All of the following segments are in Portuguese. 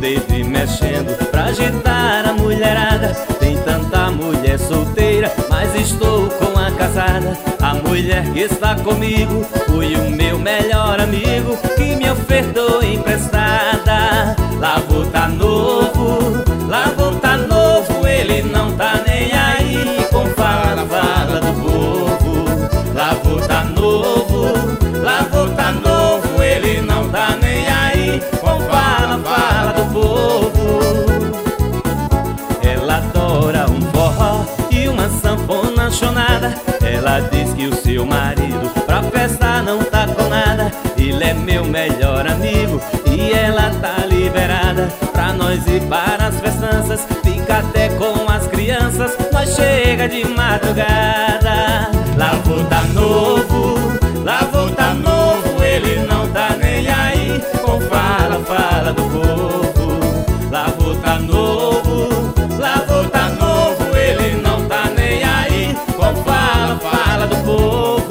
dedo e mexendo pra agitar a mulherada. Tem tanta mulher solteira, mas estou com a casada. A mulher que está comigo foi o meu melhor amigo, que me ofertou emprestada. Lavou tá novo, lavou tá novo, ele não tá nem aí com fala do povo. Lavou tá novo, lavou tá novo, ele não tá nem aí com fala do povo. Ela adora um forró e uma sanfona chonada. Ela diz que o seu marido pra festa não tá com nada. Ele é meu melhor amigo e ela tá liberada pra nós ir para as festanças. Fica até com as crianças, nós chega de madrugada. Lavou tá novo, lavou tá novo, ele não tá nem aí com fala do povo. Lavou tá novo, lavou tá novo, ele não tá nem aí com fala do povo.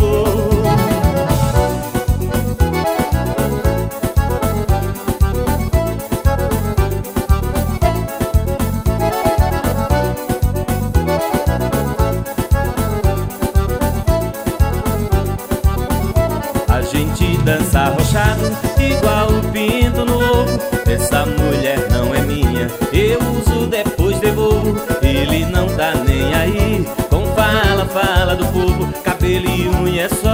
A gente dança arrochado, igual o pinto no ovo. Essa mulher não é minha, eu uso depois devolvo. Ele não tá nem aí com fala do povo. Cabelo e unha é só